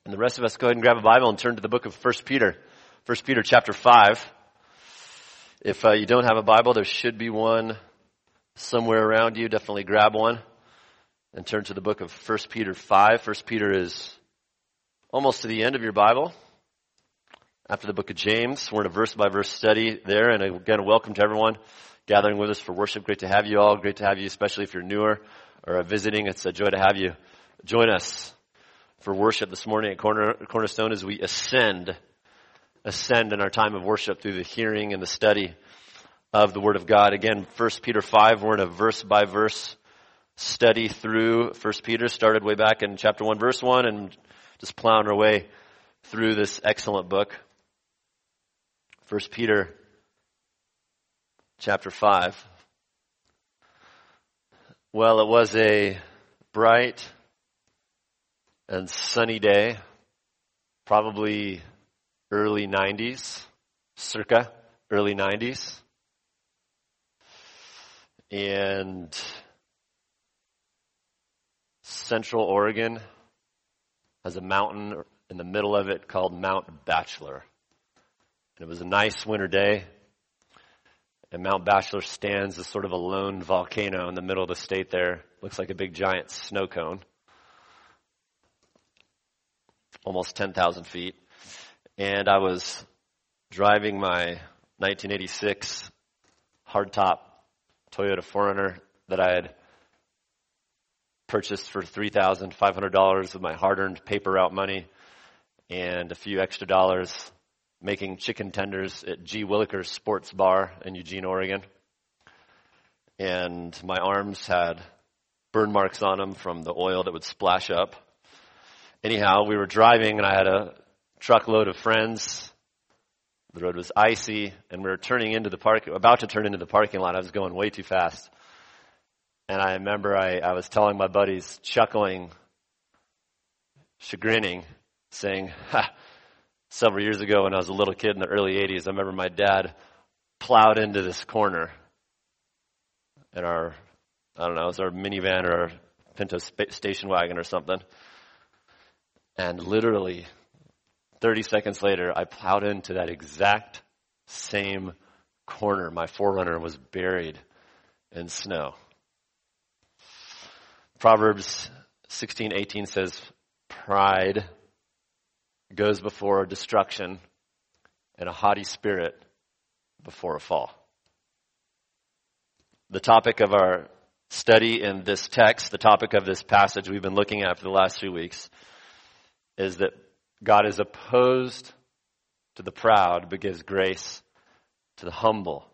And the rest of us, go ahead and grab a Bible and turn to the book of 1 Peter. 1 Peter chapter 5. If you don't have a Bible, there should be one somewhere around you. Definitely grab one and turn to the book of 1 Peter 5. 1 Peter is almost to the end of your Bible. After the book of James, we're in a verse-by-verse study there. And again, welcome to everyone gathering with us for worship. Great to have you all. Great to have you, especially if you're newer or visiting. It's a joy to have you join us for worship this morning at Cornerstone as we ascend in our time of worship through the hearing and the study of the Word of God. Again, 1 Peter 5, we're in a verse-by-verse study through 1 Peter. Started way back in chapter 1, verse 1, and just plowing our way through this excellent book. 1 Peter chapter 5. Well, it was a bright and sunny day, probably early 90s, circa early 90s. And Central Oregon has a mountain in the middle of it called Mount Bachelor. And it was a nice winter day. And Mount Bachelor stands as sort of a lone volcano in the middle of the state there. Looks like a big giant snow cone. Almost 10,000 feet. And I was driving my 1986 hardtop Toyota 4Runner that I had purchased for $3,500 with my hard-earned paper route money and a few extra dollars, making chicken tenders at G. Willikers Sports Bar in Eugene, Oregon. And my arms had burn marks on them from the oil that would splash up. Anyhow, we were driving and I had a truckload of friends. The road was icy and we were about to turn into the parking lot. I was going way too fast. And I remember I was telling my buddies, chuckling, chagrining, saying, several years ago when I was a little kid in the early 80s, I remember my dad plowed into this corner in it was our minivan or our Pinto station wagon or something. And literally 30 seconds later, I plowed into that exact same corner. My 4Runner was buried in snow. Proverbs 16:18 says, pride goes before destruction and a haughty spirit before a fall. The topic of our study in this text, the topic of this passage we've been looking at for the last 3 weeks, is that God is opposed to the proud but gives grace to the humble.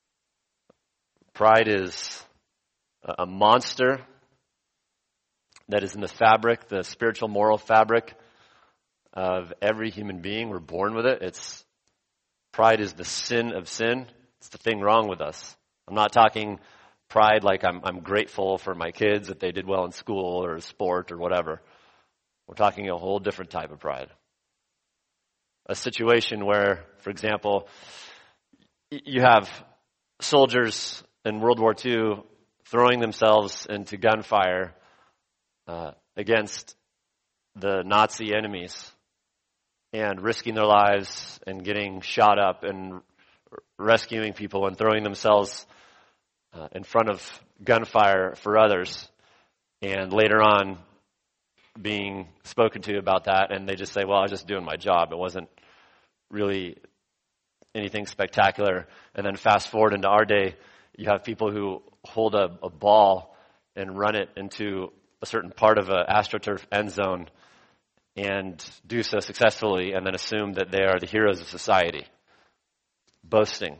Pride is a monster that is in the fabric, the spiritual moral fabric of every human being. We're born with it. Pride is the sin of sin. It's the thing wrong with us. I'm not talking pride like I'm grateful for my kids that they did well in school or sport or whatever. We're talking a whole different type of pride. A situation where, for example, you have soldiers in World War II throwing themselves into gunfire against the Nazi enemies and risking their lives and getting shot up and rescuing people and throwing themselves in front of gunfire for others. And later on, being spoken to about that, and they just say, well, I was just doing my job. It wasn't really anything spectacular. And then fast forward into our day, you have people who hold a ball and run it into a certain part of an AstroTurf end zone and do so successfully and then assume that they are the heroes of society. Boasting.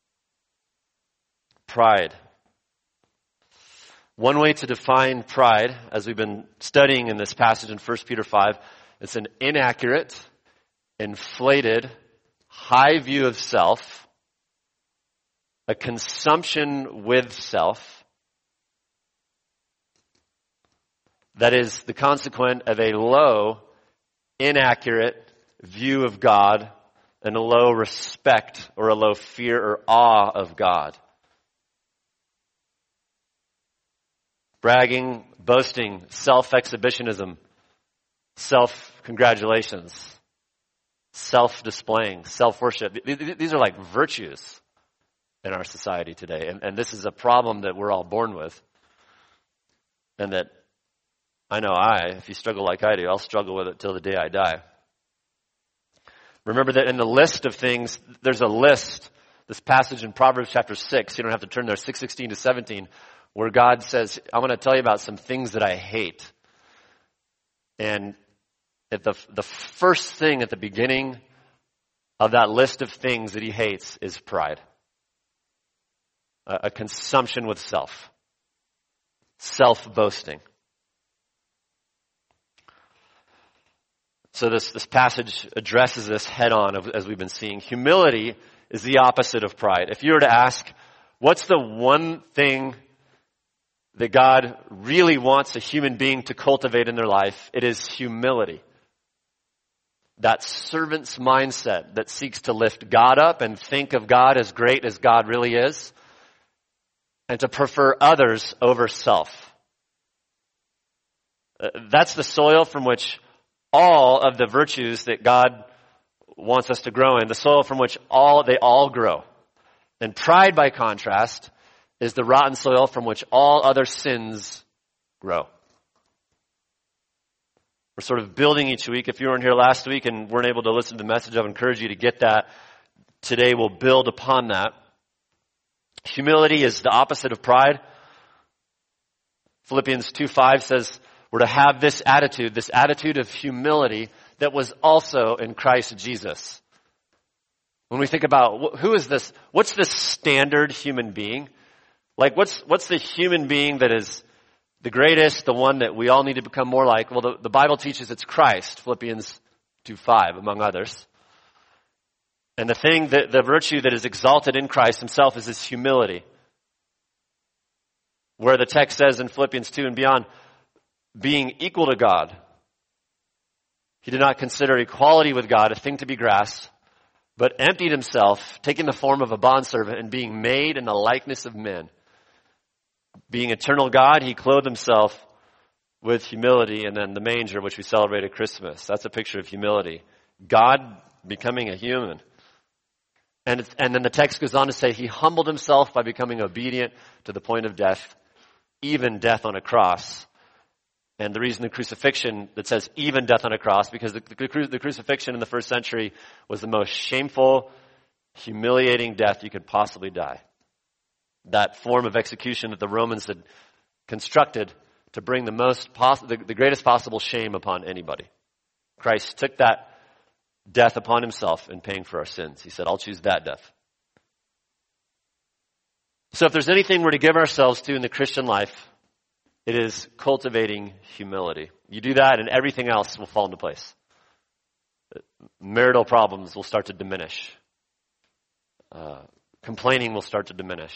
Pride. One way to define pride, as we've been studying in this passage in 1 Peter 5, it's an inaccurate, inflated, high view of self, a consumption with self, that is the consequent of a low, inaccurate view of God and a low respect or a low fear or awe of God. Bragging, boasting, self-exhibitionism self-congratulations, self-displaying, self-worship. These are like virtues in our society today. And this is a problem that we're all born with. And that I know if you struggle like I do, I'll struggle with it till the day I die. Remember that in the list of things, there's a list, this passage in Proverbs chapter 6, you don't have to turn there, 6:16 to 17, where God says, I want to tell you about some things that I hate. And at the first thing at the beginning of that list of things that he hates is pride. A consumption with self. Self-boasting. So this passage addresses this head on as we've been seeing. Humility is the opposite of pride. If you were to ask, what's the one thing that God really wants a human being to cultivate in their life? It is humility. That servant's mindset that seeks to lift God up and think of God as great as God really is, and to prefer others over self. That's the soil from which all of the virtues that God wants us to grow in, the soil from which they all grow. And pride, by contrast, is the rotten soil from which all other sins grow. We're sort of building each week. If you weren't here last week and weren't able to listen to the message, I would encourage you to get that. Today we'll build upon that. Humility is the opposite of pride. Philippians 2:5 says we're to have this attitude of humility that was also in Christ Jesus. When we think about who is this, what's the standard human being? Like what's the human being that is the greatest, the one that we all need to become more like? Well, the Bible teaches it's Christ, Philippians 2:5, among others. And the virtue that is exalted in Christ himself is his humility. Where the text says in Philippians 2 and beyond, being equal to God, he did not consider equality with God a thing to be grasped, but emptied himself, taking the form of a bondservant and being made in the likeness of men. Being eternal God, he clothed himself with humility. And then the manger, which we celebrate at Christmas, that's a picture of humility. God becoming a human. And then the text goes on to say he humbled himself by becoming obedient to the point of death, even death on a cross. And the reason the crucifixion that says even death on a cross, because the crucifixion in the first century was the most shameful, humiliating death you could possibly die. That form of execution that the Romans had constructed to bring the greatest possible shame upon anybody. Christ took that death upon himself in paying for our sins. He said, I'll choose that death. So if there's anything we're to give ourselves to in the Christian life, it is cultivating humility. You do that and everything else will fall into place. Marital problems will start to diminish. Complaining will start to diminish.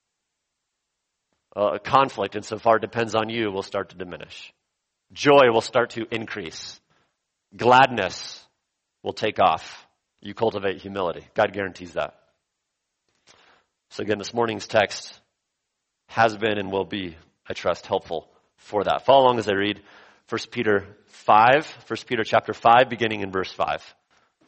Conflict, insofar it depends on you, will start to diminish. Joy will start to increase. Gladness will take off. You cultivate humility. God guarantees that. So again, this morning's text has been and will be, I trust, helpful for that. Follow along as I read 1 Peter chapter 5, beginning in verse 5.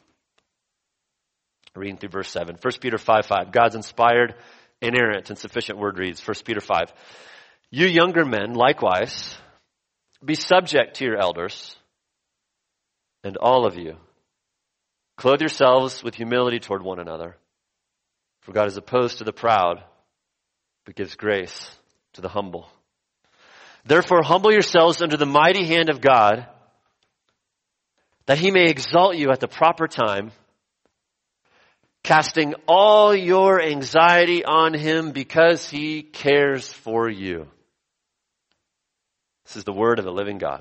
Reading through verse 7. 1 Peter 5:5. God's inspired, inerrant, and sufficient word reads. 1 Peter 5. You younger men, likewise, be subject to your elders, and all of you, clothe yourselves with humility toward one another. For God is opposed to the proud, but gives grace to the humble. Therefore, humble yourselves under the mighty hand of God, that he may exalt you at the proper time, casting all your anxiety on him because he cares for you. This is the word of the living God.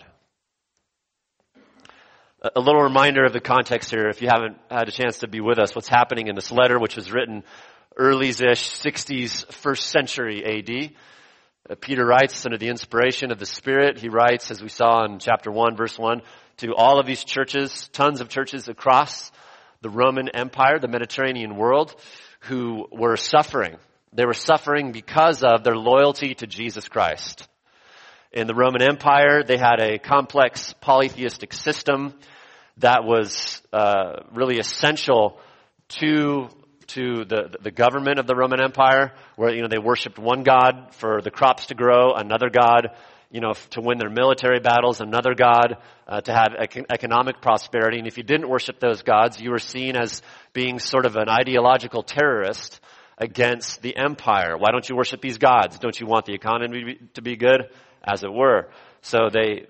A little reminder of the context here, if you haven't had a chance to be with us, what's happening in this letter, which was written early-ish 60s, first century AD. Peter writes under the inspiration of the Spirit. He writes, as we saw in chapter 1, verse 1, to all of these churches, tons of churches across the Roman Empire, the Mediterranean world, who were suffering. They were suffering because of their loyalty to Jesus Christ. In the Roman Empire, they had a complex polytheistic system that was really essential to the government of the Roman Empire, where they worshipped one god for the crops to grow, another god to win their military battles, another god to have economic prosperity. And if you didn't worship those gods, you were seen as being sort of an ideological terrorist against the empire. Why don't you worship these gods? Don't you want the economy to be good? As it were. So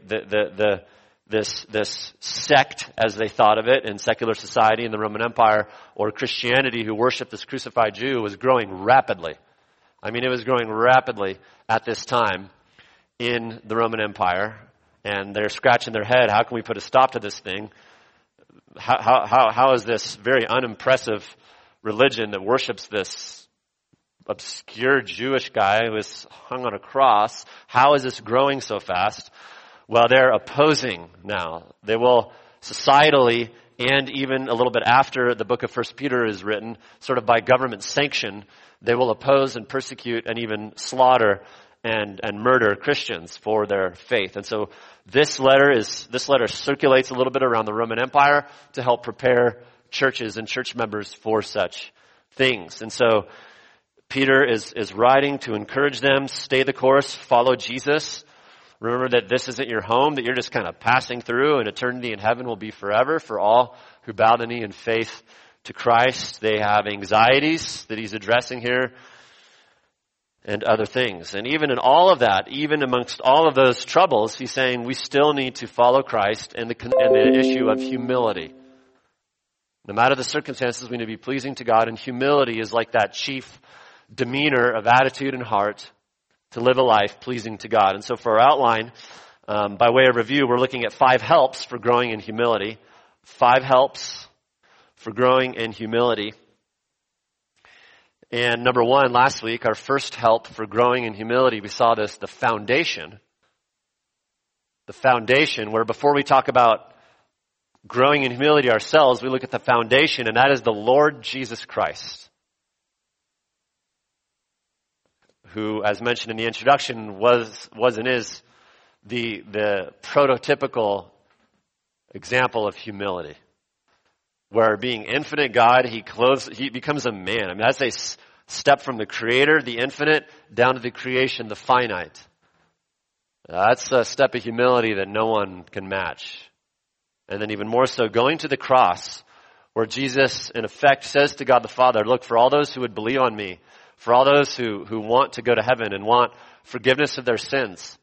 this sect, as they thought of it in secular society in the Roman Empire, or Christianity, who worshiped this crucified Jew, was growing rapidly. I mean, it was growing rapidly at this time in the Roman Empire, and they're scratching their head, how can we put a stop to this thing? How is this very unimpressive religion that worships this obscure Jewish guy who is hung on a cross, how is this growing so fast? Well, they're opposing now. They will societally, and even a little bit after the book of 1 Peter is written, sort of by government sanction, they will oppose and persecute and even slaughter and murder Christians for their faith. And so this letter circulates a little bit around the Roman Empire to help prepare churches and church members for such things. And so Peter is writing to encourage them, stay the course, follow Jesus. Remember that this isn't your home, that you're just kind of passing through, and eternity in heaven will be forever for all who bow the knee in faith to Christ. They have anxieties that he's addressing here and other things. And even in all of that, even amongst all of those troubles, he's saying we still need to follow Christ and the issue of humility. No matter the circumstances, we need to be pleasing to God, and humility is like that chief demeanor of attitude and heart to live a life pleasing to God. And so for our outline, by way of review, we're looking at 5 helps for growing in humility. 5 helps for growing in humility. And number 1, last week, our first help for growing in humility, we saw this, the foundation. The foundation, where before we talk about growing in humility ourselves, we look at the foundation, and that is the Lord Jesus Christ, who, as mentioned in the introduction, was and is the prototypical example of humility. Where being infinite God, he becomes a man. I mean, that's a step from the creator, the infinite, down to the creation, the finite. That's a step of humility that no one can match. And then even more so, going to the cross, where Jesus, in effect, says to God the Father, look, for all those who would believe on me, for all those who want to go to heaven and want forgiveness of their sins,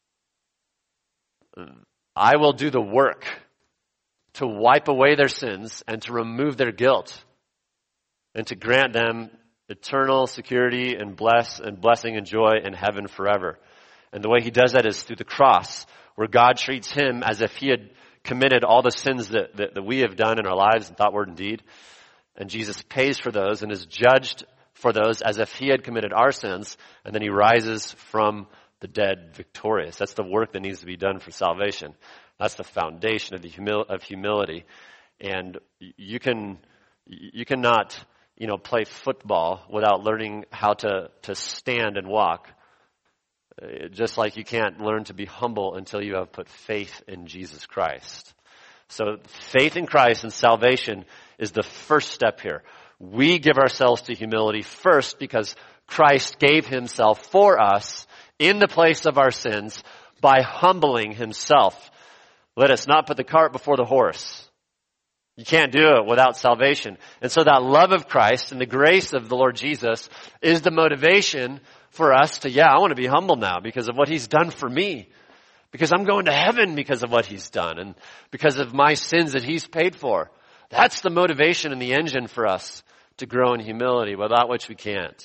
I will do the work to wipe away their sins and to remove their guilt and to grant them eternal security and blessing and joy in heaven forever. And the way he does that is through the cross, where God treats him as if he had committed all the sins that we have done in our lives in thought, word, and deed. And Jesus pays for those and is judged for those as if he had committed our sins, and then he rises from the dead victorious. That's the work that needs to be done for salvation. That's the foundation of humility. And you cannot, play football without learning how to stand and walk. Just like you can't learn to be humble until you have put faith in Jesus Christ. So faith in Christ and salvation is the first step here. We give ourselves to humility first because Christ gave himself for us in the place of our sins by humbling himself. Let us not put the cart before the horse. You can't do it without salvation. And so that love of Christ and the grace of the Lord Jesus is the motivation for us to, I want to be humble now because of what he's done for me. Because I'm going to heaven because of what he's done and because of my sins that he's paid for. That's the motivation and the engine for us to grow in humility, without which we can't.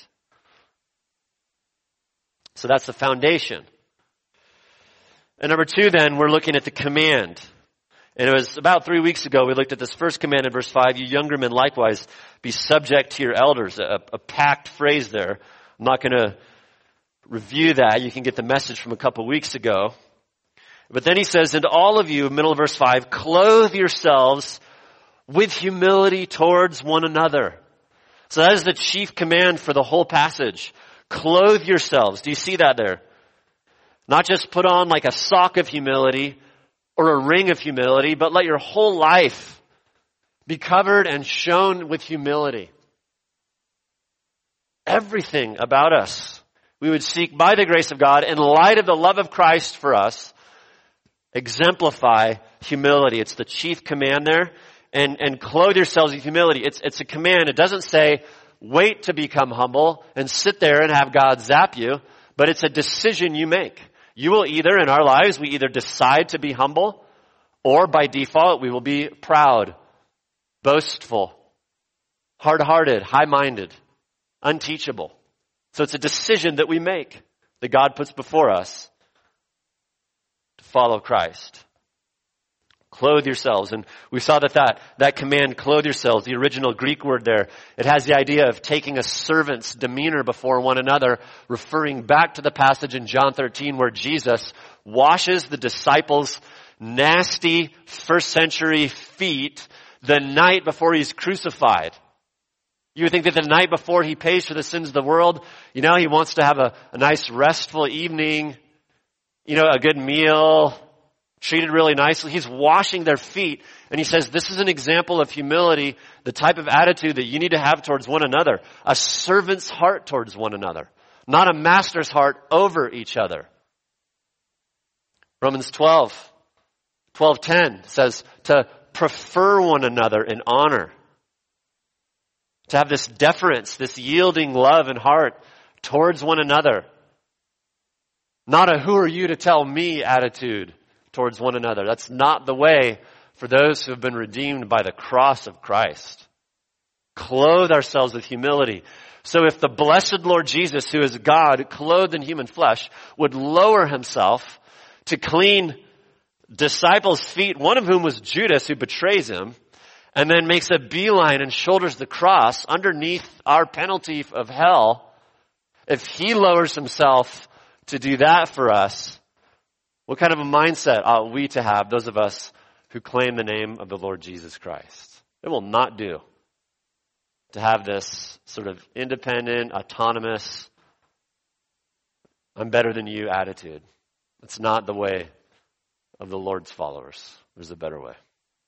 So that's the foundation. And number 2 then, we're looking at the command. And it was about 3 weeks ago we looked at this first command in verse 5, you younger men likewise be subject to your elders, a packed phrase there. I'm not going to review that. You can get the message from a couple weeks ago. But then he says, and all of you, middle of verse 5, clothe yourselves with humility towards one another. So that is the chief command for the whole passage. Clothe yourselves. Do you see that there? Not just put on like a sock of humility or a ring of humility, but let your whole life be covered and shown with humility. Everything about us, we would seek by the grace of God, in light of the love of Christ for us, exemplify humility. It's the chief command there. And clothe yourselves with humility. It's a command. It doesn't say, wait to become humble and sit there and have God zap you, but it's a decision you make. You will either, in our lives, we either decide to be humble, or by default, we will be proud, boastful, hard-hearted, high-minded, unteachable. So it's a decision that we make, that God puts before us to follow Christ. Clothe yourselves. And we saw that command, clothe yourselves, the original Greek word there, it has the idea of taking a servant's demeanor before one another, referring back to the passage in John 13 where Jesus washes the disciples' nasty first century feet the night before he's crucified. You would think that the night before he pays for the sins of the world, he wants to have a nice restful evening, a good meal, treated really nicely. He's washing their feet, and he says this is an example of humility, the type of attitude that you need to have towards one another. A servant's heart towards one another, not a master's heart over each other. Romans 12:10 says to prefer one another in honor. To have this deference, this yielding love and heart towards one another. Not a who are you to tell me attitude towards one another. That's not the way for those who have been redeemed by the cross of Christ. Clothe ourselves with humility. So if the blessed Lord Jesus, who is God, clothed in human flesh, would lower himself to clean disciples' feet, one of whom was Judas, who betrays him, and then makes a beeline and shoulders the cross underneath our penalty of hell, if he lowers himself to do that for us, what kind of a mindset ought we to have, those of us who claim the name of the Lord Jesus Christ? It will not do to have this sort of independent, autonomous, I'm better than you attitude. It's not the way of the Lord's followers. There's a better way.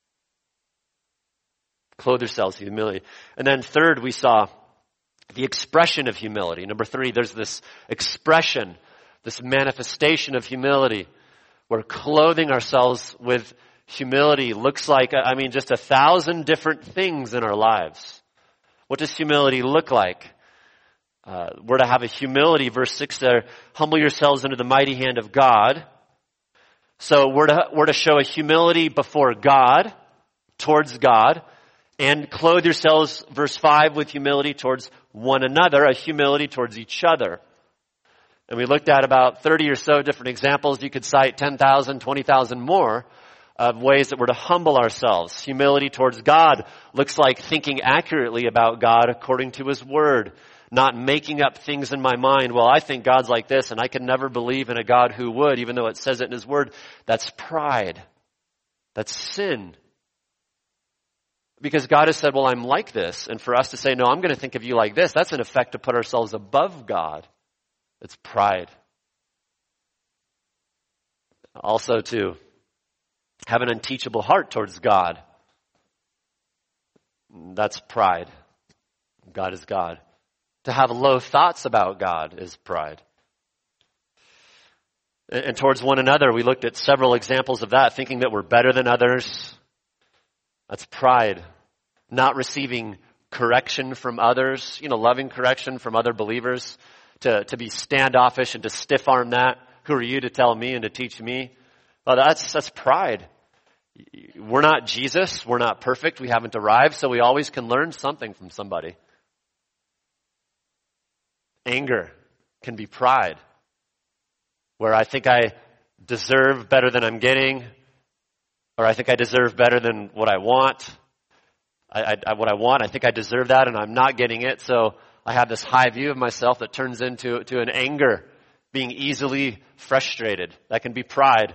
Clothe yourselves with humility. And then third, we saw the expression of humility. Number 3, there's this expression, this manifestation of humility, where clothing ourselves with humility looks like, just 1,000 different things in our lives. What does humility look like? We're to have a humility, verse 6 there, humble yourselves under the mighty hand of God. So we're to show a humility before God, towards God, and clothe yourselves, verse 5, with humility towards one another, a humility towards each other. And we looked at about 30 or so different examples. You could cite 10,000, 20,000 more of ways that we're to humble ourselves. Humility towards God looks like thinking accurately about God according to His Word, not making up things in my mind. Well, I think God's like this, and I can never believe in a God who would, even though it says it in His Word. That's pride. That's sin. Because God has said, well, I'm like this. And for us to say, no, I'm going to think of you like this, that's in effect to put ourselves above God. It's pride. Also to have an unteachable heart towards God. That's pride. God is God. To have low thoughts about God is pride. And towards one another, we looked at several examples of that, thinking that we're better than others. That's pride. Not receiving correction from others, loving correction from other believers, to be standoffish and to stiff-arm that. Who are you to tell me and to teach me? Well, that's pride. We're not Jesus. We're not perfect. We haven't arrived, so we always can learn something from somebody. Anger can be pride, where I think I deserve better than I'm getting, or I think I deserve better than what I want. I think I deserve that, and I'm not getting it, so I have this high view of myself that turns into an anger, being easily frustrated. That can be pride.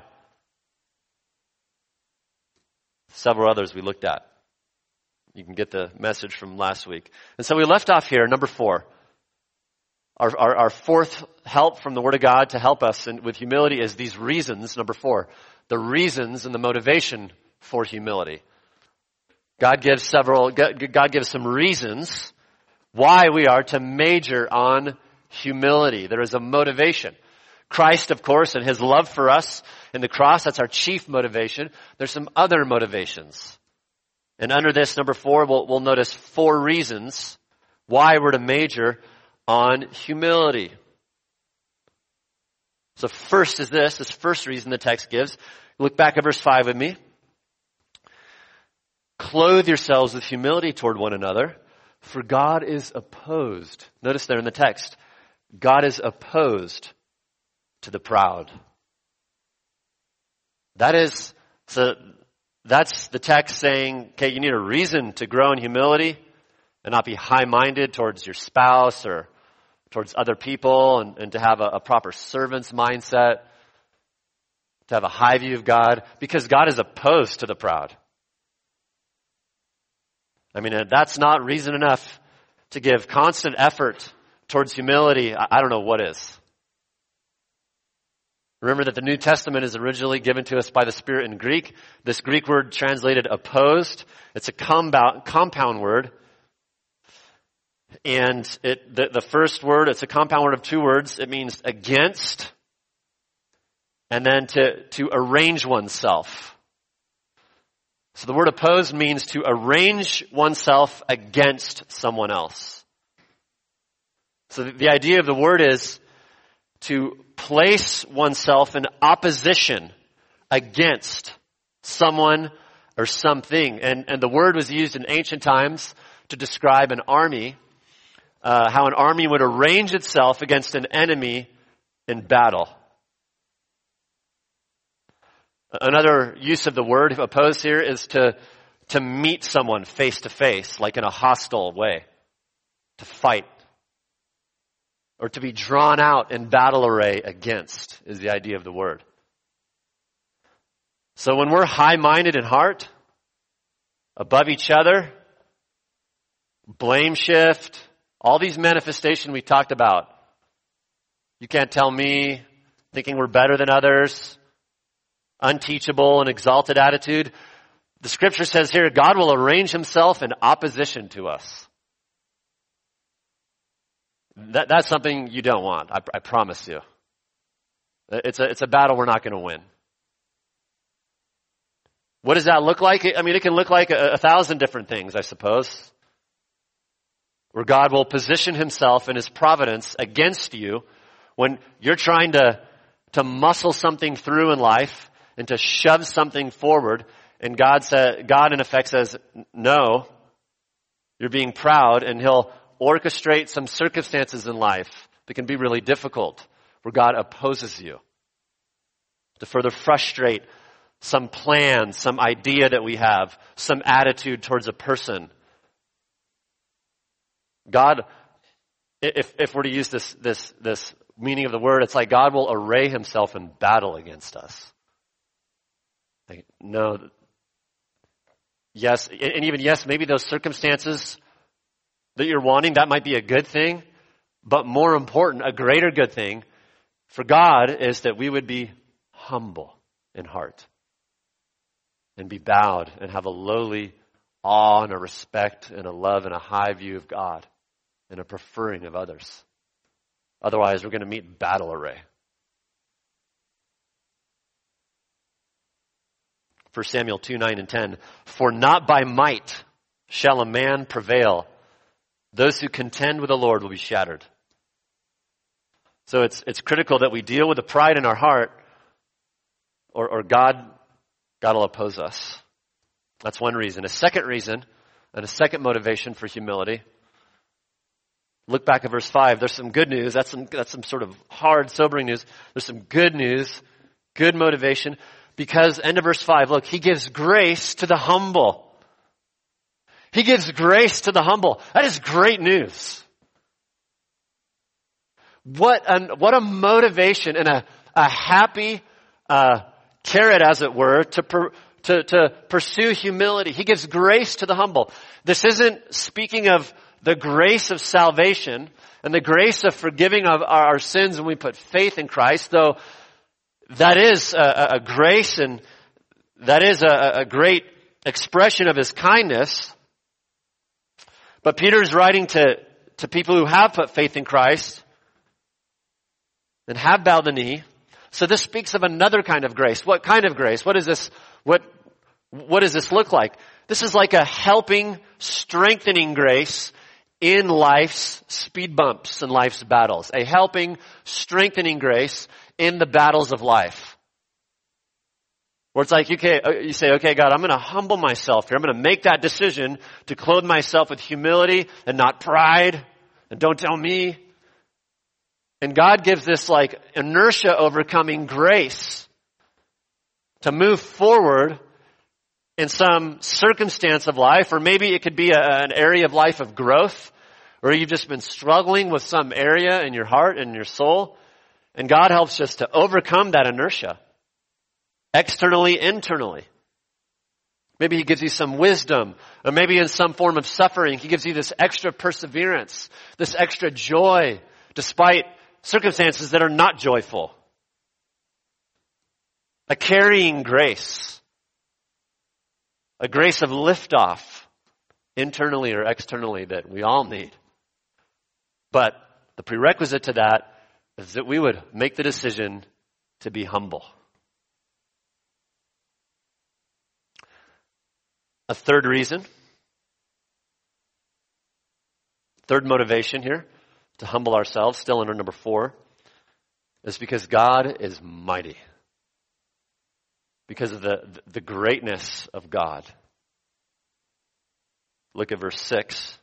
Several others we looked at. You can get the message from last week. And so we left off here, number 4. Our fourth help from the Word of God to help us with humility is these reasons. Number 4, the reasons and the motivation for humility. God gives some reasons why we are to major on humility. There is a motivation. Christ, of course, and His love for us in the cross, that's our chief motivation. There's some other motivations. And under this, number 4, we'll notice 4 reasons why we're to major on humility. So first is this first reason the text gives. Look back at verse 5 with me. Clothe yourselves with humility toward one another, for God is opposed. Notice there in the text, God is opposed to the proud. That's the text saying, okay, you need a reason to grow in humility and not be high-minded towards your spouse or towards other people and to have a proper servant's mindset, to have a high view of God, because God is opposed to the proud. I mean, that's not reason enough to give constant effort towards humility. I don't know what is. Remember that the New Testament is originally given to us by the Spirit in Greek. This Greek word translated opposed, it's a compound word. And the first word, it's a compound word of 2 words. It means against, and then to arrange oneself. So the word opposed means to arrange oneself against someone else. So the idea of the word is to place oneself in opposition against someone or something. And the word was used in ancient times to describe an army, how an army would arrange itself against an enemy in battle. Another use of the word opposed here is to meet someone face to face, like in a hostile way, to fight. Or to be drawn out in battle array against is the idea of the word. So when we're high-minded in heart, above each other, blame shift, all these manifestations we talked about. You can't tell me, thinking we're better than others, unteachable and exalted attitude. The scripture says here, God will arrange Himself in opposition to us. That's something you don't want. I promise you. It's a battle we're not going to win. What does that look like? I mean, it can look like 1,000 different things, I suppose. Where God will position Himself in His providence against you when you're trying to muscle something through in life and to shove something forward, and God in effect says, no, you're being proud, and He'll orchestrate some circumstances in life that can be really difficult, where God opposes you to further frustrate some plan, some idea that we have, some attitude towards a person. God, if we're to use this meaning of the word, it's like God will array Himself in battle against us. Like, no, yes, and even yes, maybe those circumstances that you're wanting, that might be a good thing, but more important, a greater good thing for God is that we would be humble in heart and be bowed and have a lowly awe and a respect and a love and a high view of God and a preferring of others. Otherwise, we're going to meet battle array. 1 Samuel 2:9 and 10, for not by might shall a man prevail. Those who contend with the Lord will be shattered. So it's critical that we deal with the pride in our heart, or God will oppose us. That's one reason. A second reason, and a second motivation for humility. Look back at verse 5. There's some good news. That's some sort of hard, sobering news. There's some good news, good motivation, because end of verse 5. Look, He gives grace to the humble. He gives grace to the humble. That is great news. What a motivation and a happy carrot, as it were, to pursue humility. He gives grace to the humble. This isn't speaking of the grace of salvation and the grace of forgiving of our sins when we put faith in Christ, though that is a grace and that is a great expression of his kindness. But Peter is writing to people who have put faith in Christ and have bowed the knee. So this speaks of another kind of grace. What kind of grace? What is this? What does this look like? This is like a helping, strengthening grace in life's speed bumps and life's battles. A helping, strengthening grace in the battles of life. Where it's like, you say, okay, God, I'm going to humble myself here. I'm going to make that decision to clothe myself with humility and not pride. And don't tell me. And God gives this like inertia overcoming grace to move forward in some circumstance of life, or maybe it could be an area of life of growth, or you've just been struggling with some area in your heart and your soul. And God helps us to overcome that inertia. Externally, internally. Maybe he gives you some wisdom, or maybe in some form of suffering, he gives you this extra perseverance, this extra joy, despite circumstances that are not joyful. A carrying grace. A grace of liftoff, internally or externally, that we all need. But the prerequisite to that is that we would make the decision to be humble. A third reason, third motivation here to humble ourselves, still under number 4, is because God is mighty. Because of the greatness of God. Look at verse 6.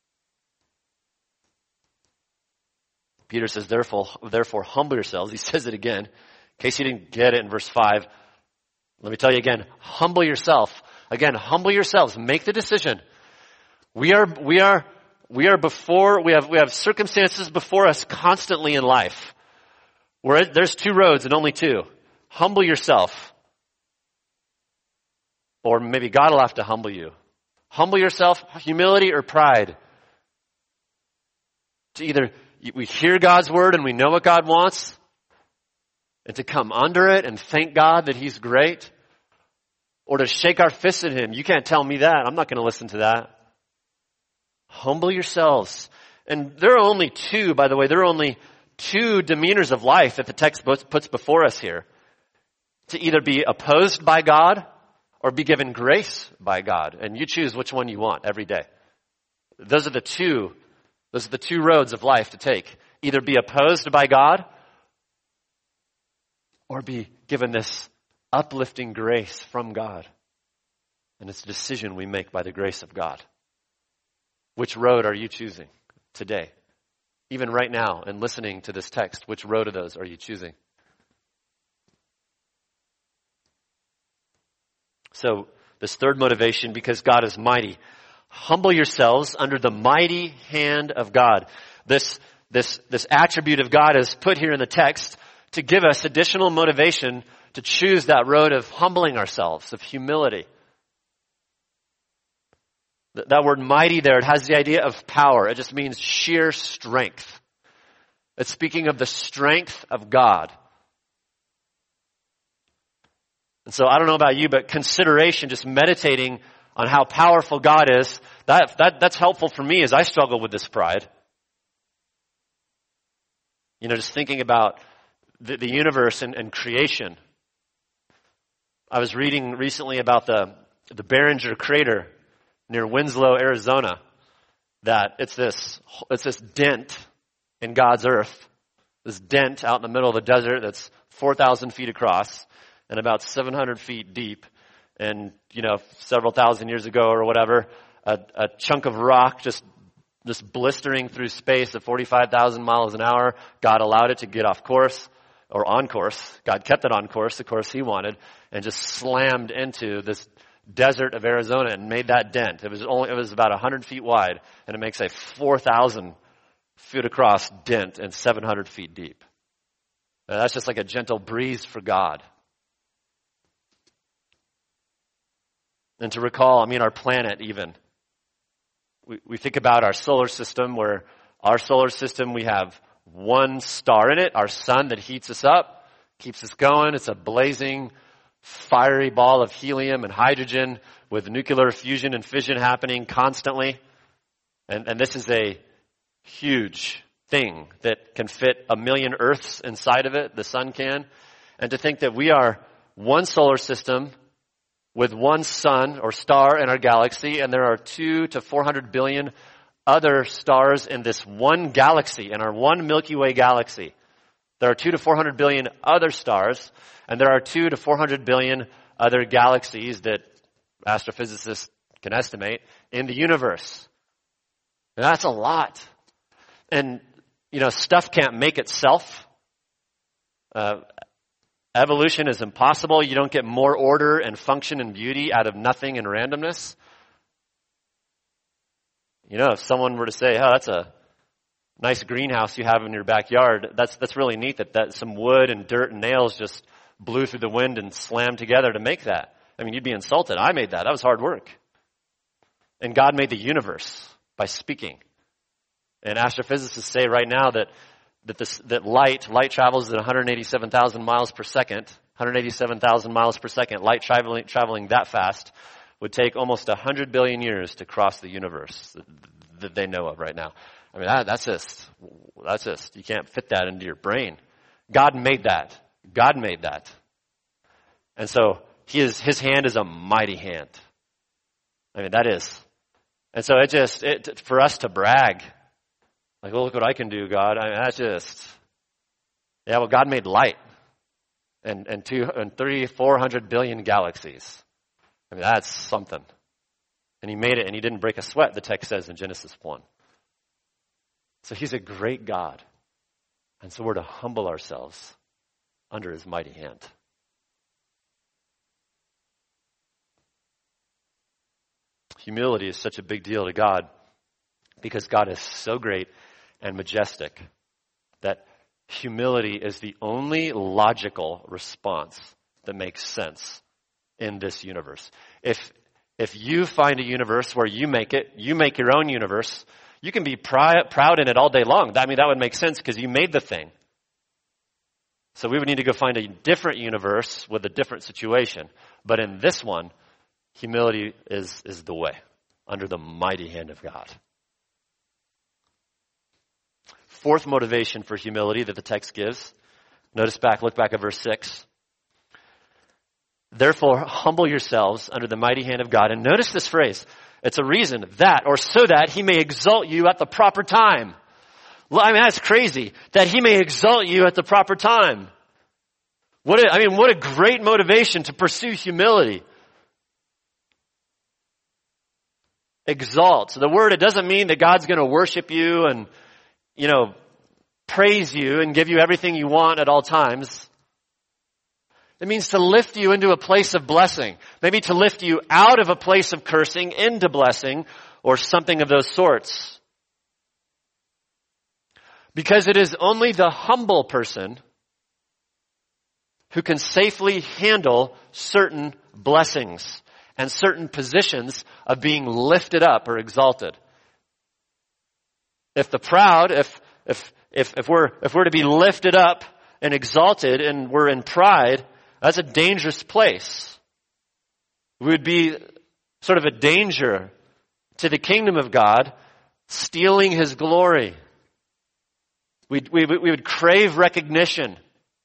Peter says, therefore humble yourselves. He says it again. In case you didn't get it in verse 5, let me tell you again, humble yourself. Again, humble yourselves. Make the decision. We have circumstances before us constantly in life. Where there's 2 roads and only 2. Humble yourself. Or maybe God will have to humble you. Humble yourself, humility or pride. To either we hear God's word and we know what God wants, and to come under it and thank God that he's great, or to shake our fists at him. You can't tell me that. I'm not going to listen to that. Humble yourselves. And there are only 2, by the way, there are only 2 demeanors of life that the text puts before us here. To either be opposed by God or be given grace by God. And you choose which one you want every day. Those are the two roads of life to take. Either be opposed by God or be given this uplifting grace from God. And it's a decision we make by the grace of God. Which road are you choosing today? Even right now, and listening to this text, which road of those are you choosing? So, this third motivation, because God is mighty. Humble yourselves under the mighty hand of God. This attribute of God is put here in the text to give us additional motivation to choose that road of humbling ourselves, of humility. That word mighty there, it has the idea of power. It just means sheer strength. It's speaking of the strength of God. And so I don't know about you, but consideration, just meditating on how powerful God is, that's helpful for me as I struggle with this pride. You know, just thinking about the universe and creation. I was reading recently about the Barringer crater near Winslow, Arizona, that it's this dent in God's earth, this dent out in the middle of the desert that's 4,000 feet across and about 700 feet deep. And, several thousand years ago or whatever, a chunk of rock just blistering through space at 45,000 miles an hour, God allowed it to get off course, or on course. God kept it on course, the course he wanted, and just slammed into this desert of Arizona and made that dent. It was about 100 feet wide, and it makes a 4,000 foot across dent and 700 feet deep. Now, that's just like a gentle breeze for God. And to recall, our planet even. we think about our solar system, where our solar system, we have one star in it, our sun, that heats us up, keeps us going. It's a blazing, fiery ball of helium and hydrogen with nuclear fusion and fission happening constantly. And this is a huge thing that can fit 1 million Earths inside of it. The sun can. And to think that we are one solar system with one sun or star in our galaxy, and there are 200 to 400 billion other stars in this one galaxy, in our one Milky Way galaxy. There are 200 to 400 billion other stars, and there are 200 to 400 billion other galaxies that astrophysicists can estimate in the universe. And that's a lot. And, stuff can't make itself. Evolution is impossible. You don't get more order and function and beauty out of nothing and randomness. If someone were to say, oh, that's a nice greenhouse you have in your backyard, that's really neat that some wood and dirt and nails just blew through the wind and slammed together to make that. I mean, you'd be insulted. I made that. That was hard work. And God made the universe by speaking. And astrophysicists say right now that light travels at 187,000 miles per second. 187,000 miles per second. Light traveling that fast would take almost 100 billion years to cross the universe that they know of right now. I mean, that's just, you can't fit that into your brain. God made that. God made that. And so his hand is a mighty hand. I mean, that is. And so for us to brag, like, well, look what I can do, God. I mean, well, God made light and 400 billion galaxies. I mean, that's something. And he made it, and he didn't break a sweat, the text says in Genesis 1. So he's a great God. And so we're to humble ourselves under his mighty hand. Humility is such a big deal to God because God is so great and majestic that humility is the only logical response that makes sense in this universe. If you find a universe where you make your own universe, you can be proud in it all day long. I mean, that would make sense because you made the thing. So we would need to go find a different universe with a different situation. But in this one, humility is the way, under the mighty hand of God. Fourth motivation for humility that the text gives. Look back at verse 6. Therefore, humble yourselves under the mighty hand of God. And notice this phrase. It's a reason that, or so that he may exalt you at the proper time. I mean, that's crazy. That he may exalt you at the proper time. What a great motivation to pursue humility. Exalt. So the word, it doesn't mean that God's going to worship you and, praise you and give you everything you want at all times. It means to lift you into a place of blessing. Maybe to lift you out of a place of cursing into blessing or something of those sorts. Because it is only the humble person who can safely handle certain blessings and certain positions of being lifted up or exalted. If the proud, if we're to be lifted up and exalted and we're in pride, that's a dangerous place. We would be sort of a danger to the kingdom of God, stealing his glory. We would crave recognition.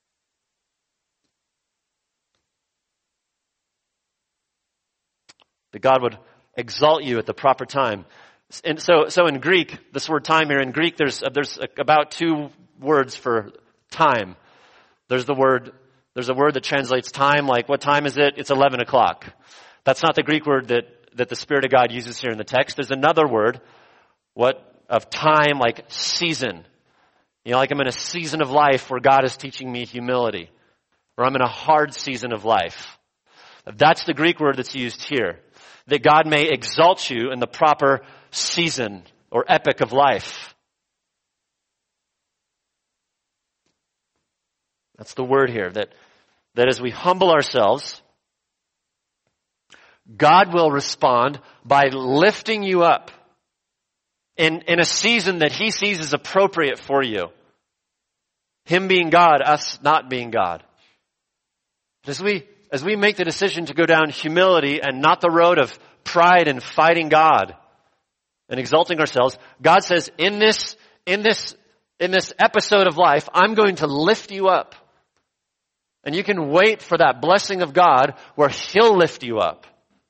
That God would exalt you at the proper time. And so in Greek, this word time here in Greek, there's about 2 words for time. There's a word that translates time, like what time is it? It's 11 o'clock. That's not the Greek word that the Spirit of God uses here in the text. There's another word, of time, like season. Like I'm in a season of life where God is teaching me humility. Or I'm in a hard season of life. That's the Greek word that's used here. That God may exalt you in the proper season or epoch of life. That's the word here, that as we humble ourselves, God will respond by lifting you up in a season that he sees as appropriate for you. Him being God, us not being God. As we make the decision to go down humility and not the road of pride and fighting God and exalting ourselves, God says, in this episode of life, I'm going to lift you up. And you can wait for that blessing of God where he'll lift you up.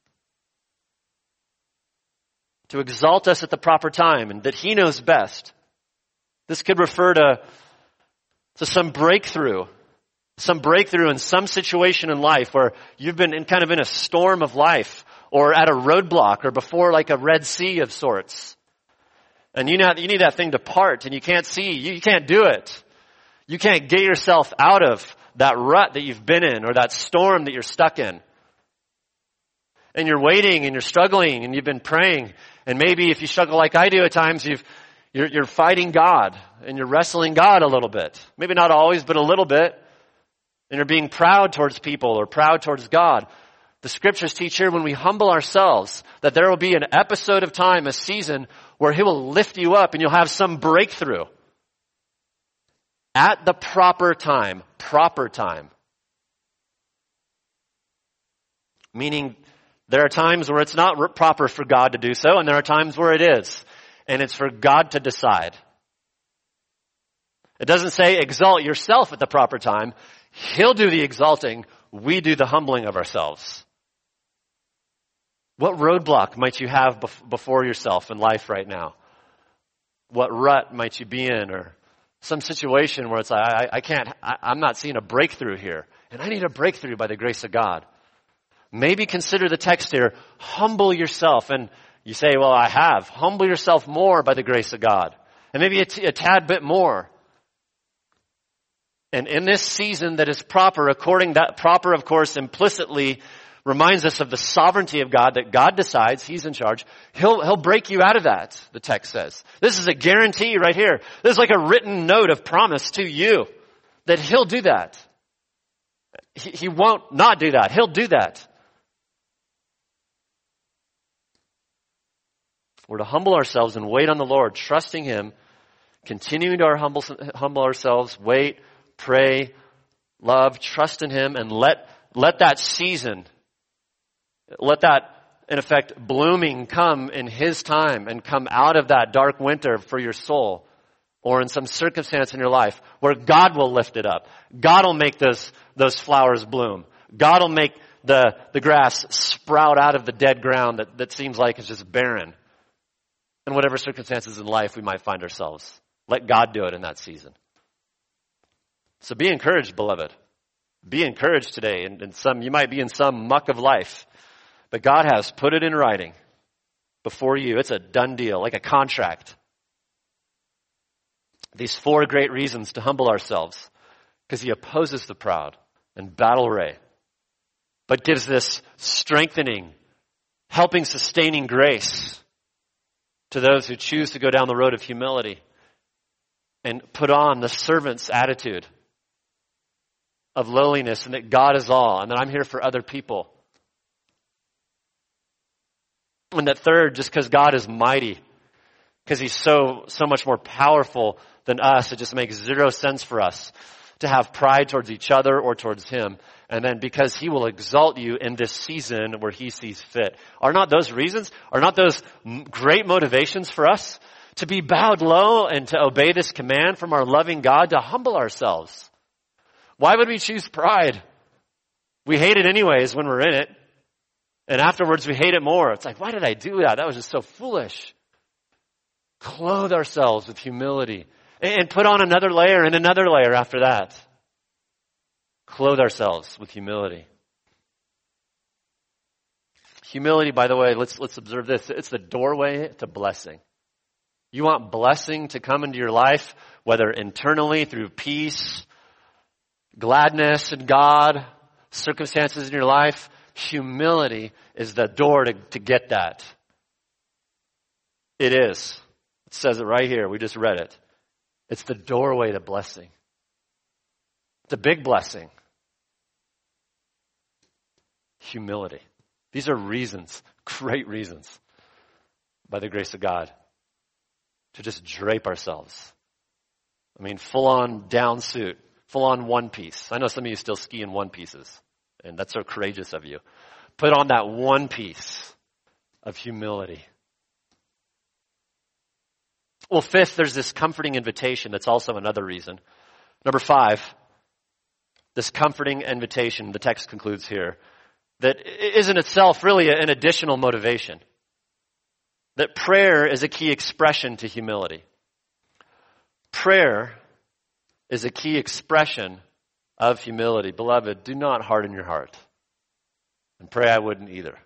To exalt us at the proper time and that he knows best. This could refer to some breakthrough in some situation in life where you've been in a storm of life or at a roadblock or before like a Red Sea of sorts. And you need that thing to part and you can't see, you can't do it. You can't get yourself out of that rut that you've been in or that storm that you're stuck in. And you're waiting and you're struggling and you've been praying. And maybe if you struggle like I do at times, you're fighting God and you're wrestling God a little bit. Maybe not always, but a little bit. And you're being proud towards people or proud towards God. The scriptures teach here when we humble ourselves that there will be an episode of time, a season where he will lift you up and you'll have some breakthrough. At the proper time. Proper time. Meaning there are times where it's not proper for God to do so, and there are times where it is. And it's for God to decide. It doesn't say exalt yourself at the proper time. He'll do the exalting. We do the humbling of ourselves. What roadblock might you have before yourself in life right now? What rut might you be in, or some situation where it's like, I'm not seeing a breakthrough here. And I need a breakthrough by the grace of God. Maybe consider the text here, humble yourself. And you say, well, I have. Humble yourself more by the grace of God. And maybe a tad bit more. And in this season that is proper, proper, of course, implicitly reminds us of the sovereignty of God, that God decides, he's in charge. He'll break you out of that, the text says. This is a guarantee right here. This is like a written note of promise to you that he'll do that. He won't not do that. He'll do that. We're to humble ourselves and wait on the Lord, trusting him, continuing to humble ourselves, wait, pray, love, trust in him, and let that season, let that, in effect, blooming come in his time and come out of that dark winter for your soul or in some circumstance in your life where God will lift it up. God will make those flowers bloom. God will make the grass sprout out of the dead ground that seems like it's just barren. In whatever circumstances in life we might find ourselves. Let God do it in that season. So be encouraged, beloved. Be encouraged today. And you might be in some muck of life. But God has put it in writing before you. It's a done deal, like a contract. These 4 great reasons to humble ourselves. Because he opposes the proud and battle array. But gives this strengthening, helping, sustaining grace to those who choose to go down the road of humility and put on the servant's attitude of lowliness and that God is all and that I'm here for other people. And that third, just because God is mighty, because he's so much more powerful than us, it just makes zero sense for us to have pride towards each other or towards him. And then because he will exalt you in this season where he sees fit. Are not those reasons? Are not those great motivations for us to be bowed low and to obey this command from our loving God to humble ourselves? Why would we choose pride? We hate it anyways when we're in it. And afterwards we hate it more. It's like, why did I do that? That was just so foolish. Clothe ourselves with humility and put on another layer and another layer after that. Clothe ourselves with humility. Humility, by the way, let's observe this. It's the doorway to blessing. You want blessing to come into your life, whether internally through peace, gladness in God, circumstances in your life. Humility is the door to get that. It is. It says it right here. We just read it. It's the doorway to blessing. It's a big blessing. Humility. These are reasons, great reasons, by the grace of God, to just drape ourselves. I mean, full on down suit, full on one piece. I know some of you still ski in one pieces, and that's so courageous of you. Put on that one piece of humility. Well, fifth, there's this comforting invitation that's also another reason. Number 5, this comforting invitation, the text concludes here, that is in itself really an additional motivation. That prayer is a key expression to humility. Prayer is a key expression of humility. Beloved, do not harden your heart. And pray I wouldn't either.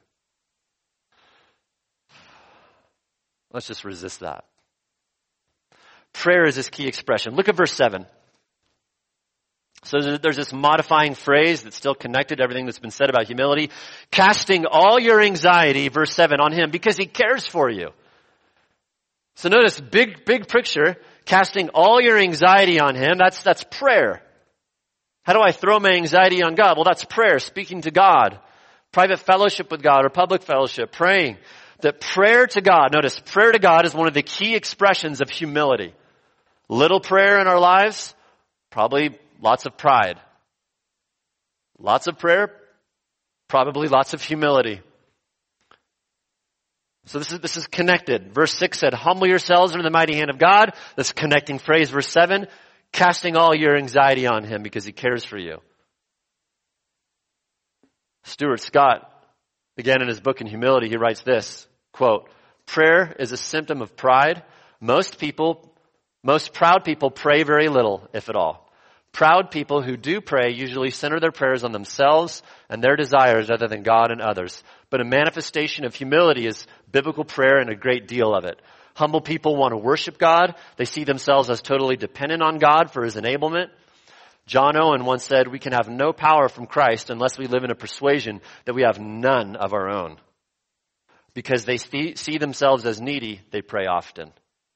Let's just resist that. Prayer is this key expression. Look at verse 7. So there's this modifying phrase that's still connected to everything that's been said about humility. Casting all your anxiety, verse 7, on him because he cares for you. So notice, big picture, casting all your anxiety on him, that's prayer. How do I throw my anxiety on God? Well, that's prayer, speaking to God. Private fellowship with God or public fellowship, praying. That prayer to God, notice, prayer to God is one of the key expressions of humility. Little prayer in our lives, probably lots of pride. Lots of prayer, probably lots of humility. So this is connected. Verse 6 said, humble yourselves under the mighty hand of God. This connecting phrase, verse 7, casting all your anxiety on him because he cares for you. Stuart Scott, again in his book In Humility, he writes this, quote, prayer is a symptom of pride. Most proud people pray very little, if at all. Proud people who do pray usually center their prayers on themselves and their desires rather than God and others. But a manifestation of humility is biblical prayer and a great deal of it. Humble people want to worship God. They see themselves as totally dependent on God for his enablement. John Owen once said, we can have no power from Christ unless we live in a persuasion that we have none of our own. Because they see themselves as needy, they pray often.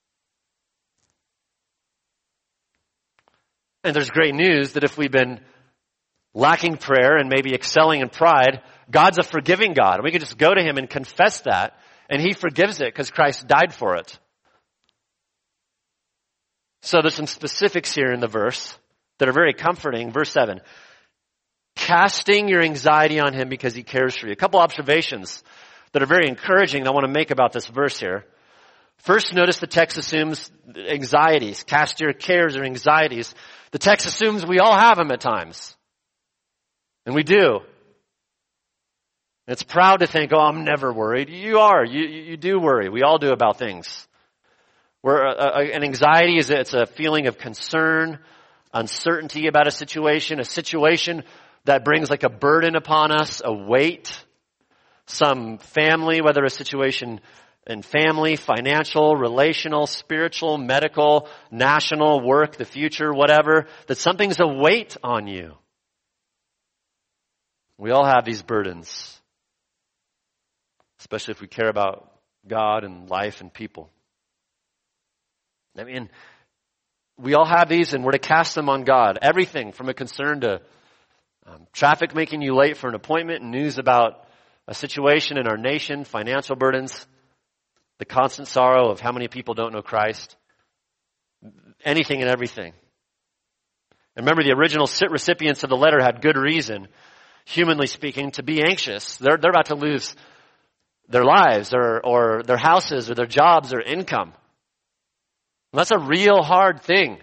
And there's great news that if we've been lacking prayer and maybe excelling in pride, God's a forgiving God. And we can just go to him and confess that, and he forgives it because Christ died for it. So there's some specifics here in the verse that are very comforting. Verse 7, casting your anxiety on him because he cares for you. A couple observations that are very encouraging that I want to make about this verse here. First, notice the text assumes anxieties. Cast your cares or anxieties. The text assumes we all have them at times. And we do. It's proud to think, oh, I'm never worried. You are. You do worry. We all do about things. An anxiety it's a feeling of concern, uncertainty about a situation that brings like a burden upon us, a weight. Some family, whether a situation in family, financial, relational, spiritual, medical, national, work, the future, whatever, that something's a weight on you. We all have these burdens, especially if we care about God and life and people. I mean, we all have these and we're to cast them on God. Everything from a concern to traffic making you late for an appointment, news about a situation in our nation, financial burdens, the constant sorrow of how many people don't know Christ, anything and everything. And remember, the original recipients of the letter had good reason, humanly speaking, to be anxious. They're about to lose their lives or their houses or their jobs or income. And that's a real hard thing.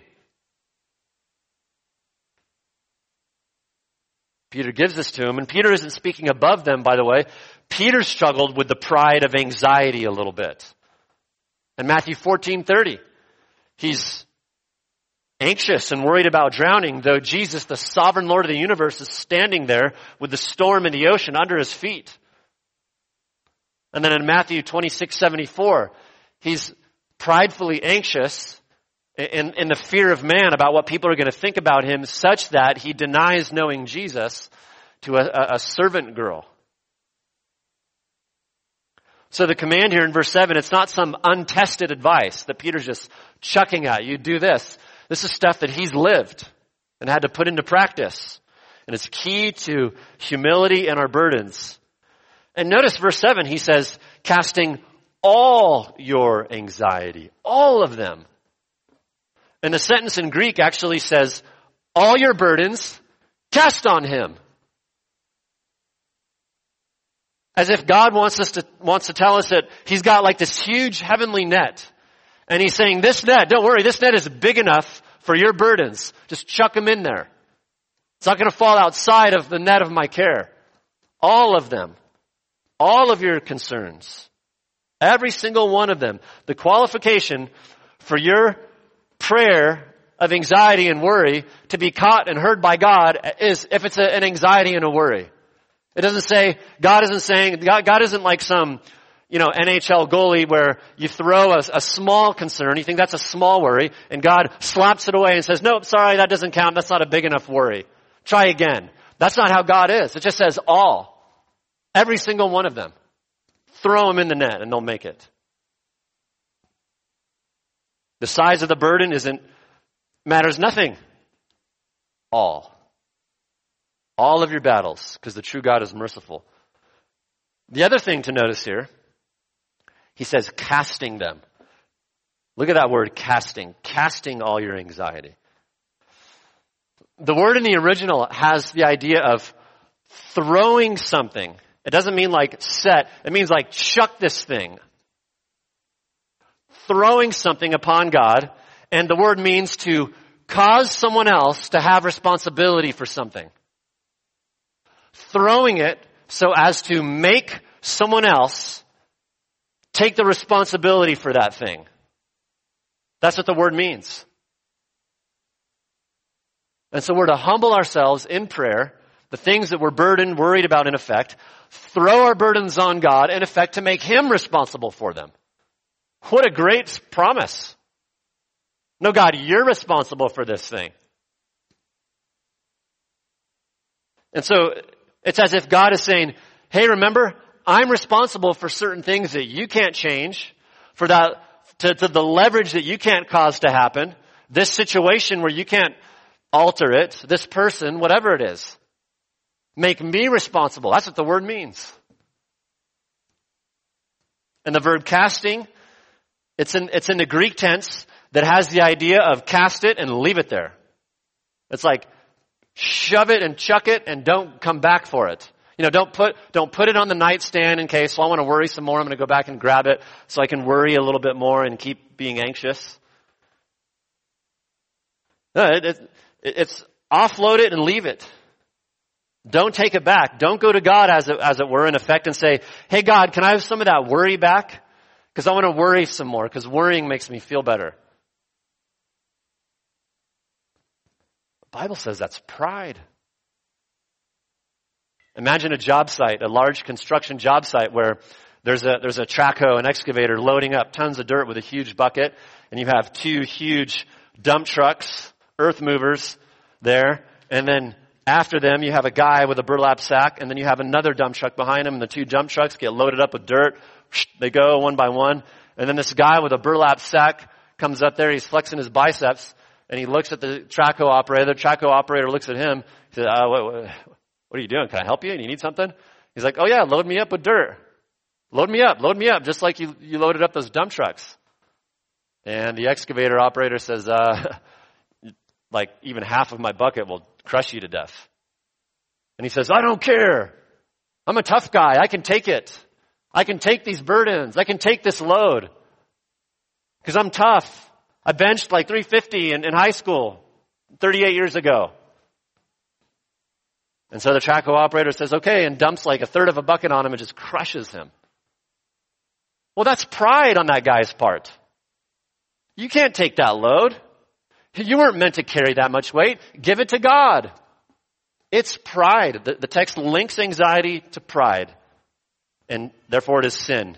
Peter gives this to him, and Peter isn't speaking above them, by the way. Peter struggled with the pride of anxiety a little bit. In Matthew 14:30, he's anxious and worried about drowning, though Jesus, the sovereign Lord of the universe, is standing there with the storm in the ocean under his feet. And then in Matthew 26:74, he's pridefully anxious in the fear of man about what people are going to think about him, such that he denies knowing Jesus to a servant girl. So the command here in verse 7, it's not some untested advice that Peter's just chucking at you. Do this. This is stuff that he's lived and had to put into practice. And it's key to humility and our burdens. And notice verse 7, he says, casting all your anxiety. All of them. And the sentence in Greek actually says, all your burdens, cast on him. As if God wants to tell us that he's got like this huge heavenly net. And he's saying, this net, don't worry, this net is big enough for your burdens. Just chuck them in there. It's not going to fall outside of the net of my care. All of them. All of your concerns. Every single one of them. The qualification for your prayer of anxiety and worry to be caught and heard by God is if it's an anxiety and a worry. It doesn't say, God isn't like some, NHL goalie where you throw a small concern, you think that's a small worry, and God slaps it away and says, nope, sorry, that doesn't count, that's not a big enough worry. Try again. That's not how God is. It just says all. Every single one of them. Throw them in the net and they'll make it. The size of the burden matters nothing. All. All of your battles, because the true God is merciful. The other thing to notice here, he says casting them. Look at that word, casting. Casting all your anxiety. The word in the original has the idea of throwing something. It doesn't mean like set. It means like chuck this thing. Throwing something upon God. And the word means to cause someone else to have responsibility for something. Throwing it so as to make someone else take the responsibility for that thing. That's what the word means. And so we're to humble ourselves in prayer, the things that we're burdened, worried about in effect, throw our burdens on God in effect to make him responsible for them. What a great promise. No, God, you're responsible for this thing. And so it's as if God is saying, hey, remember, I'm responsible for certain things that you can't change, for that, to the leverage that you can't cause to happen, this situation where you can't alter it, this person, whatever it is. Make me responsible. That's what the word means. And the verb casting, it's in the Greek tense that has the idea of cast it and leave it there. It's like shove it and chuck it and don't come back for it. Don't put it on the nightstand in case, well, I want to worry some more. I'm going to go back and grab it so I can worry a little bit more and keep being anxious. No, it's offload it and leave it. Don't take it back. Don't go to God as it were in effect and say, hey God, can I have some of that worry back? Because I want to worry some more because worrying makes me feel better. The Bible says that's pride. Imagine a job site, a large construction job site where there's a trackhoe, an excavator loading up tons of dirt with a huge bucket, and you have two huge dump trucks, earth movers there, and then after them you have a guy with a burlap sack, and then you have another dump truck behind him, and the two dump trucks get loaded up with dirt. They go one by one, and then this guy with a burlap sack comes up there, he's flexing his biceps, and he looks at the trackhoe operator. The trackhoe operator looks at him, he says, what are you doing? Can I help you? You need something? He's like, oh yeah, load me up with dirt. Load me up, just like you loaded up those dump trucks. And the excavator operator says, like even half of my bucket will crush you to death. And he says, I don't care. I'm a tough guy. I can take it. I can take these burdens. I can take this load. Because I'm tough. I benched like 350 in high school 38 years ago. And so the trackhoe operator says, okay, and dumps like a third of a bucket on him and just crushes him. Well, that's pride on that guy's part. You can't take that load. You weren't meant to carry that much weight. Give it to God. It's pride. The text links anxiety to pride. And therefore it is sin.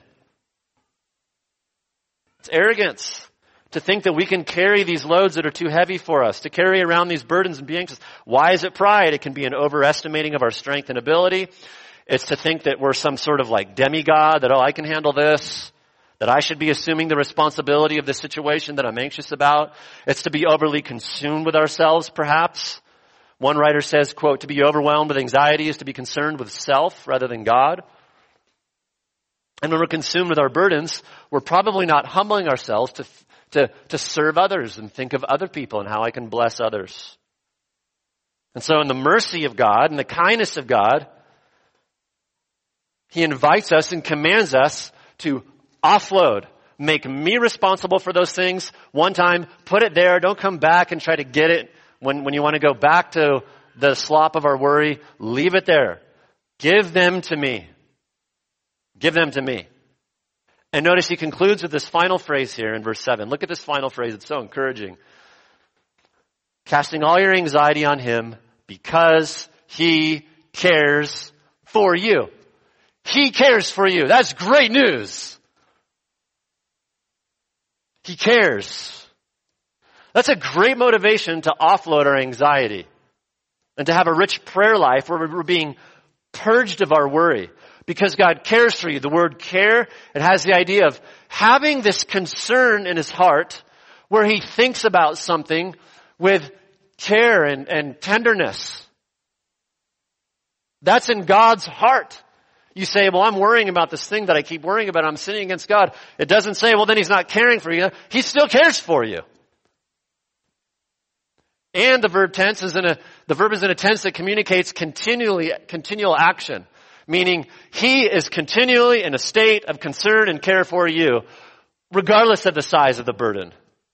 It's arrogance to think that we can carry these loads that are too heavy for us, to carry around these burdens and be anxious. Why is it pride? It can be an overestimating of our strength and ability. It's to think that we're some sort of like demigod, that, I can handle this, that I should be assuming the responsibility of the situation that I'm anxious about. It's to be overly consumed with ourselves, perhaps. One writer says, quote, to be overwhelmed with anxiety is to be concerned with self rather than God. And when we're consumed with our burdens, we're probably not humbling ourselves to serve others and think of other people and how I can bless others. And so in the mercy of God and the kindness of God, He invites us and commands us to offload. Make me responsible for those things one time, put it there, don't come back and try to get it when you want to go back to the slop of our worry. Leave it there. Give them to me. Give them to me. And notice he concludes with this final phrase here in verse 7. Look at this final phrase. It's so encouraging. Casting all your anxiety on Him because He cares for you. He cares for you. That's great news. He cares. That's a great motivation to offload our anxiety and to have a rich prayer life where we're being purged of our worry. Because God cares for you. The word care, it has the idea of having this concern in His heart where He thinks about something with care and tenderness. That's in God's heart. You say, well, I'm worrying about this thing that I keep worrying about. I'm sinning against God. It doesn't say, well, then He's not caring for you. He still cares for you. And the verb is in a tense that communicates continual action. Meaning, He is continually in a state of concern and care for you, regardless of the size of the burden.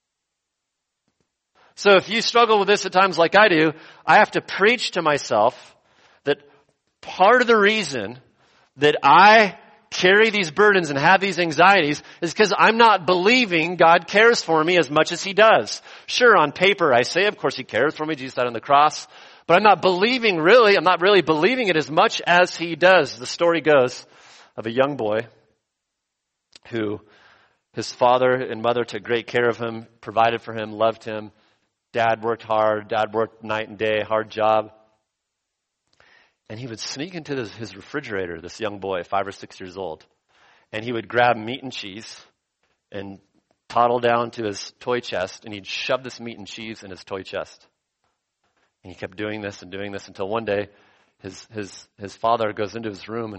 So if you struggle with this at times like I do, I have to preach to myself that part of the reason that I carry these burdens and have these anxieties is because I'm not believing God cares for me as much as He does. Sure, on paper I say, of course He cares for me. Jesus died on the cross. But I'm not really believing it as much as He does. The story goes of a young boy who his father and mother took great care of him, provided for him, loved him. Dad worked hard. Dad worked night and day, hard job. And he would sneak into his refrigerator, this young boy, 5 or 6 years old. And he would grab meat and cheese and toddle down to his toy chest, and he'd shove this meat and cheese in his toy chest. And he kept doing this until one day his father goes into his room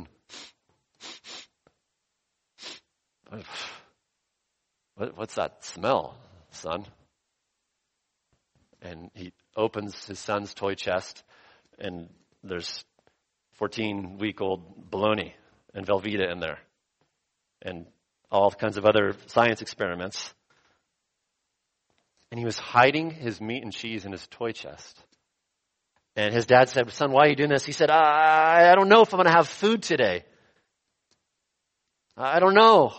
and, what's that smell, son? And he opens his son's toy chest, and there's 14-week-old bologna and Velveeta in there, and all kinds of other science experiments. And he was hiding his meat and cheese in his toy chest. And his dad said, son, why are you doing this? He said, I don't know if I'm going to have food today. I don't know.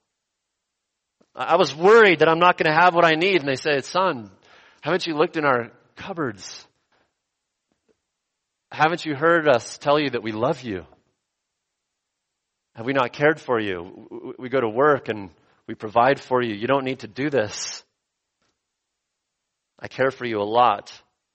I was worried that I'm not going to have what I need. And they said, son, haven't you looked in our cupboards? Haven't you heard us tell you that we love you? Have we not cared for you? We go to work and we provide for you. You don't need to do this. I care for you a lot.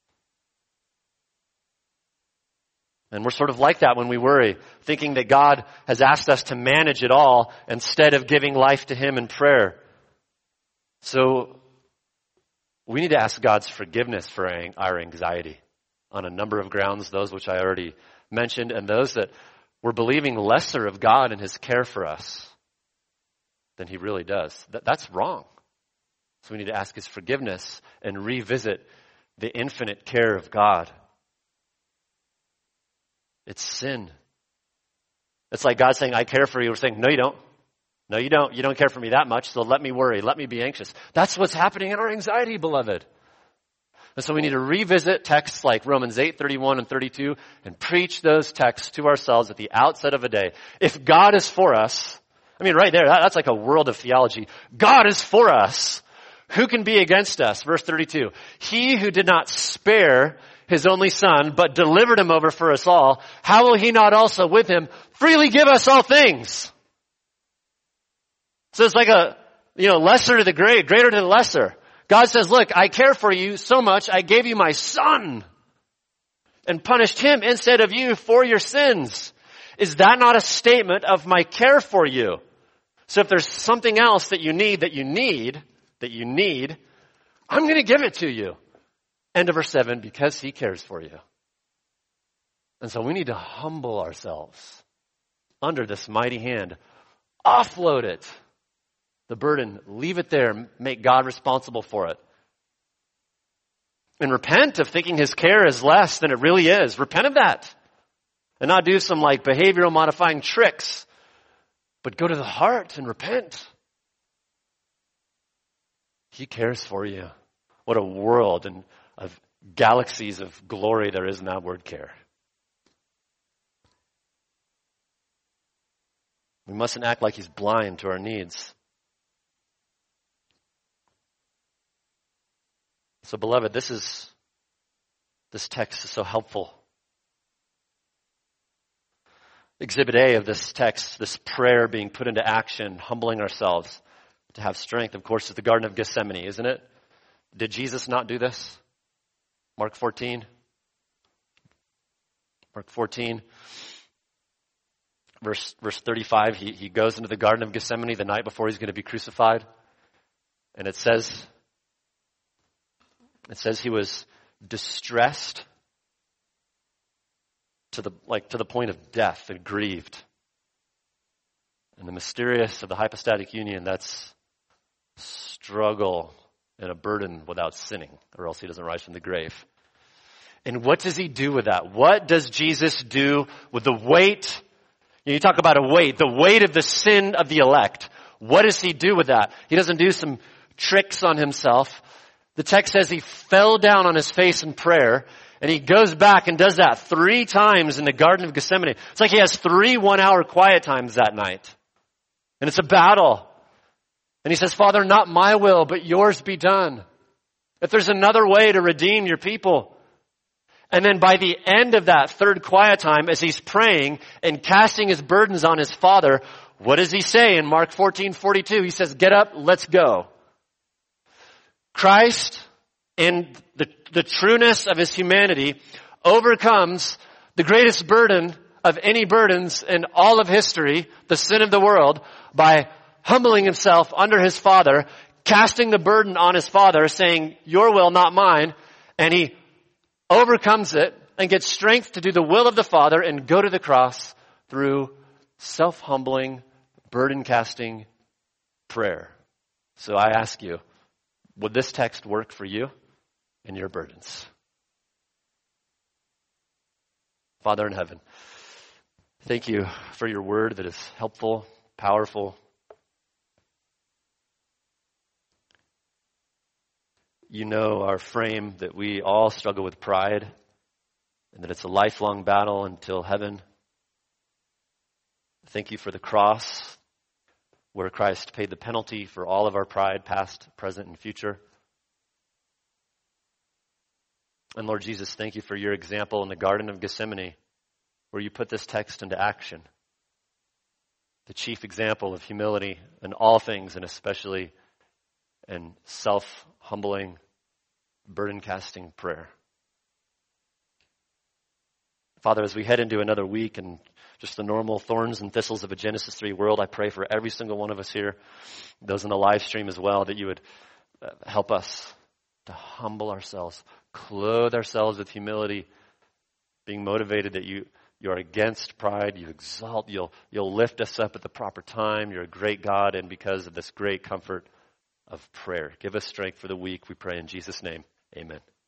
And we're sort of like that when we worry, thinking that God has asked us to manage it all instead of giving life to Him in prayer. So we need to ask God's forgiveness for our anxiety on a number of grounds, those which I already mentioned, and those that we're believing lesser of God and His care for us than He really does. That's wrong. So we need to ask His forgiveness and revisit the infinite care of God. It's sin. It's like God saying, I care for you. We're saying, no, you don't. No, you don't. You don't care for me that much, so let me worry. Let me be anxious. That's what's happening in our anxiety, beloved. And so we need to revisit texts like Romans 8:31 and 32 and preach those texts to ourselves at the outset of a day. If God is for us, I mean, right there, that's like a world of theology. God is for us. Who can be against us? Verse 32. He who did not spare His only Son, but delivered Him over for us all, how will He not also with Him freely give us all things? So it's like lesser to the great, greater to the lesser. God says, look, I care for you so much, I gave you my Son and punished Him instead of you for your sins. Is that not a statement of my care for you? So if there's something else that you need, I'm going to give it to you. End of verse 7, because He cares for you. And so we need to humble ourselves under this mighty hand. offload it. The burden, leave it there, make God responsible for it. And repent of thinking his care is less than it really is. Repent of that. And not do some like behavioral modifying tricks, but go to the heart and repent. He cares for you. What a world and of galaxies of glory there is in that word care. We mustn't act like he's blind to our needs. So beloved, this text is so helpful. Exhibit A of this text, this prayer being put into action, humbling ourselves to have strength, of course, is the Garden of Gethsemane, isn't it? Did Jesus not do this? Mark 14. Mark 14, verse 35, he goes into the Garden of Gethsemane the night before he's going to be crucified. And it says he was distressed to the point of death and grieved. And the mysterious of the hypostatic union, that's struggle and a burden without sinning, or else he doesn't rise from the grave. And what does he do with that? What does Jesus do with the weight? You talk about a weight, the weight of the sin of the elect. What does he do with that? He doesn't do some tricks on himself. The text says he fell down on his face in prayer, and he goes back and does that 3 times in the Garden of Gethsemane. It's like he has 3 one-hour quiet times that night. And it's a battle. And he says, Father, not my will, but yours be done. If there's another way to redeem your people. And then by the end of that 3rd quiet time, as he's praying and casting his burdens on his Father, what does he say in Mark 14:42? He says, get up, let's go. Christ, in the trueness of his humanity, overcomes the greatest burden of any burdens in all of history, the sin of the world, by humbling himself under his Father, casting the burden on his Father, saying, your will, not mine, and he overcomes it and gets strength to do the will of the Father and go to the cross through self-humbling, burden-casting prayer. So I ask you, would this text work for you and your burdens? Father in heaven, thank you for your word that is helpful, powerful. You know our frame, that we all struggle with pride and that it's a lifelong battle until heaven. Thank you for the cross where Christ paid the penalty for all of our pride, past, present, and future. And Lord Jesus, thank you for your example in the Garden of Gethsemane where you put this text into action. The chief example of humility in all things, and especially in self-humbling, burden-casting prayer. Father, as we head into another week and just the normal thorns and thistles of a Genesis 3 world, I pray for every single one of us here, those in the live stream as well, that you would help us to humble ourselves, clothe ourselves with humility, being motivated that you are against pride, you exalt, you'll lift us up at the proper time. You're a great God, and because of this great comfort of prayer. Give us strength for the week, we pray in Jesus' name. Amen.